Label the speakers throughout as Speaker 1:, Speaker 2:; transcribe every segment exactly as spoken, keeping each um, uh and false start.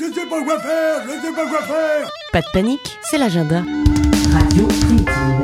Speaker 1: je sais pas quoi faire, je sais pas quoi faire.
Speaker 2: Pas de panique, c'est l'agenda.
Speaker 3: Radio Primitive.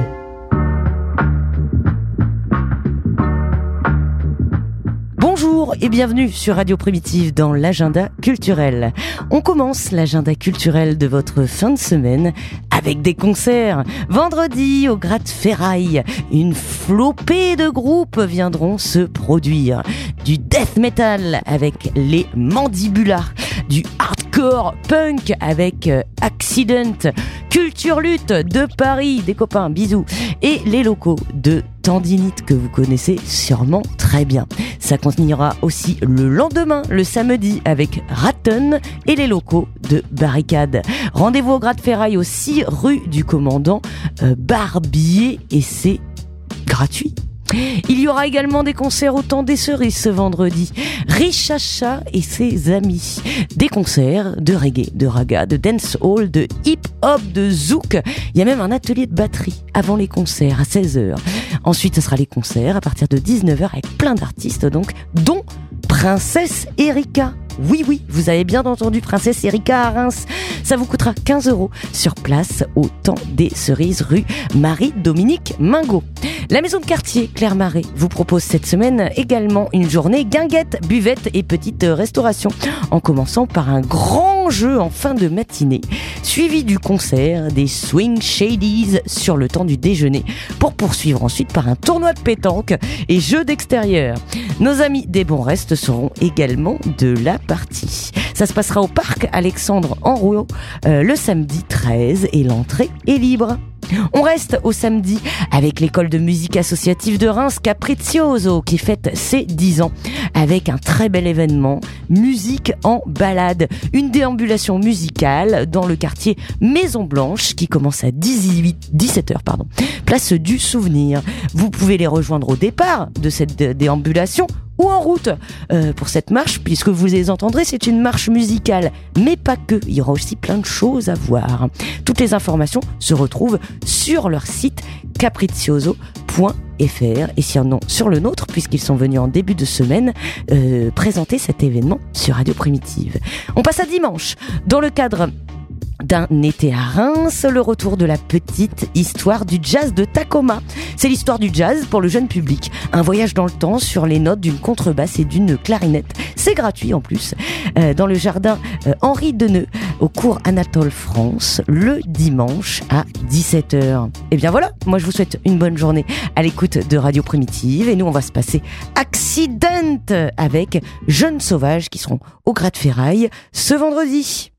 Speaker 2: Bonjour et bienvenue sur Radio Primitive dans l'agenda culturel. On commence l'agenda culturel de votre fin de semaine avec des concerts. Vendredi au Gratte-Ferraille, une flopée de groupes viendront se produire. Du death metal avec les Mandibulars, du hardcore punk avec Accident, Culture Lutte de Paris, des copains, bisous, et les locaux de Tendinite que vous connaissez sûrement très bien. Ça continuera aussi le lendemain, le samedi, avec Ratten et les locaux de Barricade. Rendez-vous au Gratte-Ferraille, au six rue du Commandant euh, Barbier, et c'est gratuit. Il y aura également des concerts au Temps des Cerises ce vendredi. Richacha et ses amis. Des concerts de reggae, de raga, de dancehall, de hip-hop, de zouk. Il y a même un atelier de batterie avant les concerts à seize heures. Ensuite, ce sera les concerts à partir de dix-neuf heures avec plein d'artistes, donc, dont Princesse Erika. Oui, oui, vous avez bien entendu, Princesse Erika à Reims. Ça vous coûtera quinze euros sur place au Temps des Cerises, rue Marie-Dominique Mingot. La maison de quartier Claire Marais vous propose cette semaine également une journée guinguette, buvette et petite restauration, en commençant par un grand jeu en fin de matinée, suivi du concert des Swing Shadies sur le temps du déjeuner, pour poursuivre ensuite par un tournoi de pétanque et jeux d'extérieur. Nos amis des Bons Restes seront également de la partie. Ça se passera au parc Alexandre Henriot euh, le samedi treize et l'entrée est libre. On reste au samedi avec l'école de musique associative de Reims Capriccioso qui fête ses dix ans avec un très bel événement, musique en balade, une déambulation musicale dans le quartier Maison Blanche qui commence à dix-sept heures, pardon, place du Souvenir. Vous pouvez les rejoindre au départ de cette déambulation ou en route euh, pour cette marche, puisque vous les entendrez, c'est une marche musicale, mais pas que, il y aura aussi plein de choses à voir. Toutes les informations se retrouvent sur leur site capriccioso point f r et sinon sur le nôtre, puisqu'ils sont venus en début de semaine euh, présenter cet événement sur Radio Primitive. On passe à dimanche, dans le cadre d'un été à Reims, le retour de la petite histoire du jazz de Tacoma. C'est l'histoire du jazz pour le jeune public. Un voyage dans le temps sur les notes d'une contrebasse et d'une clarinette. C'est gratuit en plus. Euh, dans le jardin euh, Henri Deneux, au cours Anatole France, le dimanche à dix-sept heures. Et bien voilà, moi je vous souhaite une bonne journée à l'écoute de Radio Primitive. Et nous on va se passer Accident avec Jeunes Sauvages qui seront au Gratte-Ferraille ce vendredi.